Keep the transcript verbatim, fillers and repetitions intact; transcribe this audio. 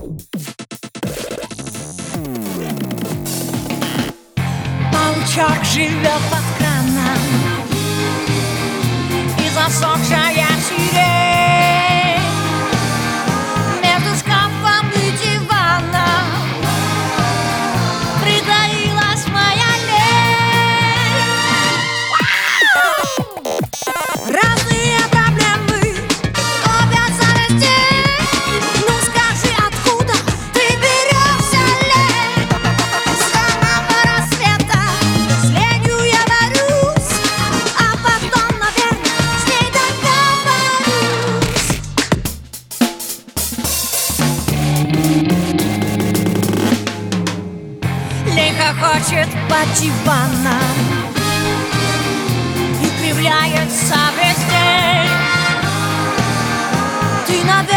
Паучок живет под краном, и засохшая сирень между шкафом и диваном притаилась моя лень. Разные проблемы, обязанности. Ну скажи, откуда ты берешься, лень? С самого рассвета с ленью я борюсь, а потом, наверное, с ней договорюсь. Лень хохочет под диваном и кривляется весь день. Ты, наверное,